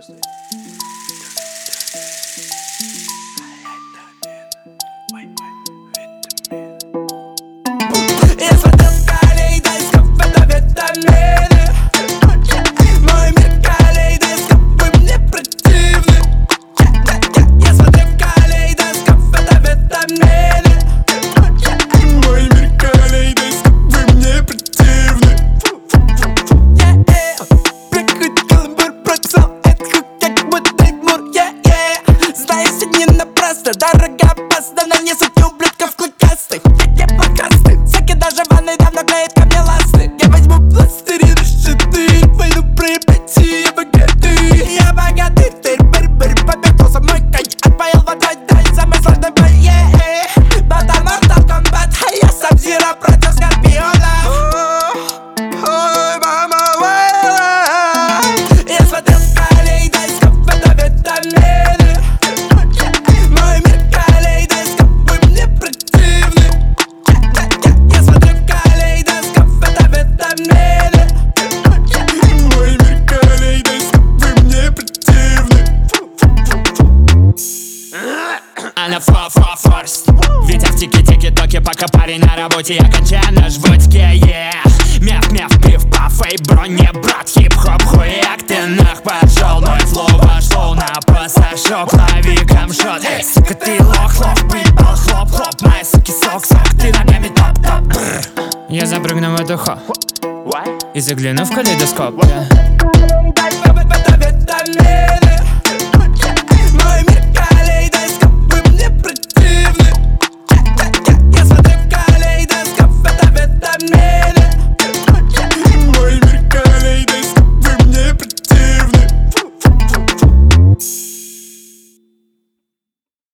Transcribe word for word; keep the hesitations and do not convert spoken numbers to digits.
Я смотрю в калейдоскоп, это витамины. Мой мир калейдоскоп, вы мне противны. Я смотрю в калейдоскоп, это витамины. Мой мир калейдоскоп, вы мне противны. Прикрыть каламбур, прописал этот хук, как будто Тимур. Знаю, сегодня напрасно, дорого опасно, но не суть ублюдков клыкастых. Я покастый, всякий даже в ванной давно клеит ко мне ласты. Я возьму пластыри, расшатырь, пойду проебать, и я богатый. Я богатый, тырь, быр, быр, побегался мой конь, отпоил водой, дай самый сложный бой. Батл Mortal Kombat, а я сам Зира против Скорпиона. Ой, мама, я смотрю в калейдоскоп, это витамины. Мой мир калейдоскоп, вы мне противны. Я смотрю в калейдоскоп, это витамины. Мой мир калейдоскоп, вы мне противны. Она фо-фо-форст, Витя в тики-тики-токе, пока парень на работе, я кончаю на жвачке, yeah. Мяв-мяв, пив-паф, эй, брони, брат, хип-хоп, хуяк, ты нах пошел, мой флоу вошел на пассажок, лови камшот, эй, сука, ты лох-лох, выебал, хлоп-хлоп, мои суки сок-сок, ты ногами топ-топ. Я запрыгну в эту хо и загляну в калейдоскоп, yeah.